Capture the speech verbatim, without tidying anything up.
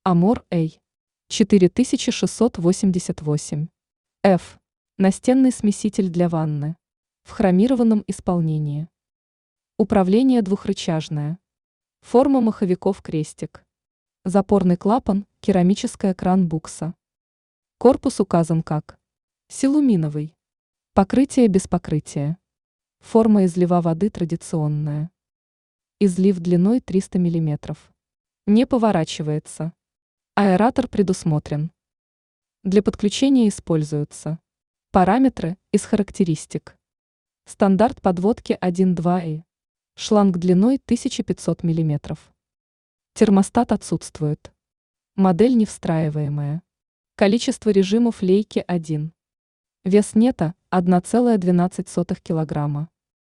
Амор A четыре тысячи шестьсот восемьдесят восемь. F. Настенный смеситель для ванны. В хромированном исполнении. Управление двухрычажное. Форма маховиков крестик. Запорный клапан, керамическая кран-букса. Корпус указан как силуминовый. Покрытие без покрытия. Форма излива воды традиционная. Излив длиной триста миллиметров. Не поворачивается. Аэратор предусмотрен. Для подключения используются параметры из характеристик. Стандарт подводки один-два и. Шланг длиной тысяча пятьсот миллиметров. Термостат отсутствует. Модель невстраиваемая. Количество режимов лейки один. Вес нета одна целая двенадцать сотых килограмма.